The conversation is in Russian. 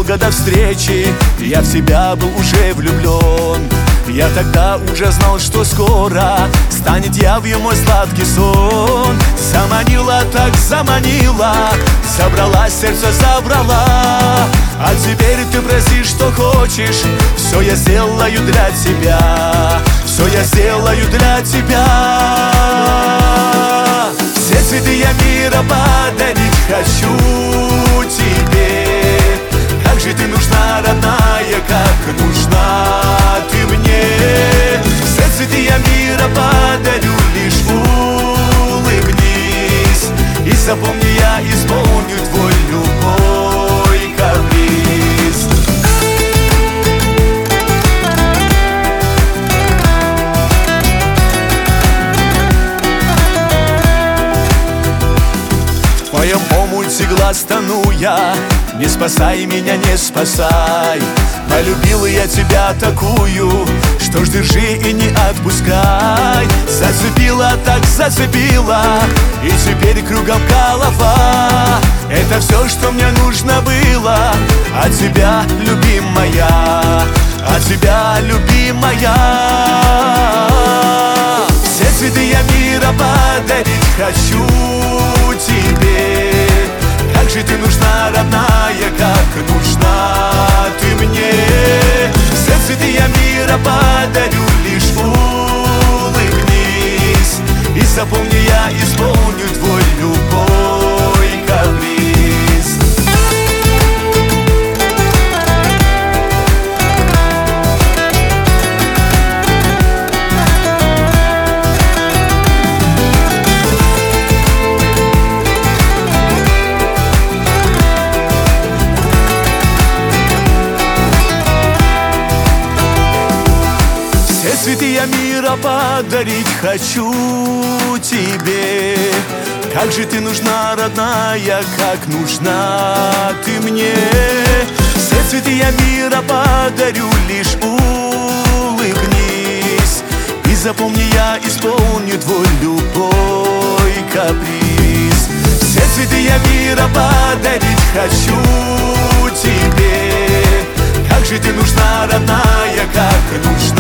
незадолго до встречи я в тебя был уже влюблен. Я тогда уже знал, что скоро станет явью мой сладкий сон. Заманила, так заманила, забрала, сердце забрала. А теперь ты проси, что хочешь, все я сделаю для тебя, все я сделаю для тебя. Все цветы я мира подарить хочу тебе. Как же ты нужна, родная, как нужна ты мне. Все цветы я мира подарю, лишь улыбнись. И запомни, я исполню твой любой каприз. В твоем омуте глаз тону я, не спасай меня, не спасай. Полюбил я тебя такую, что ж, держи и не отпускай. Зацепила, так зацепила, и теперь кругом голова. Это все, что мне нужно было от тебя, любимая, от тебя, любимая. Все цветы я мира подарить хочу тебе. Как же ты нужна, родная, как нужна ты мне. Все цветы я мира подарю, лишь улыбнись. И запомни, я исполню твой любой каприз. Цветы я мира подарить хочу тебе. Как же ты нужна, родная, как нужна ты мне. Все цветы я мира подарю, лишь улыбнись. И запомни, я исполню твой любой каприз. Все цветы я мира подарить хочу тебе. Как же ты нужна, родная, как нужна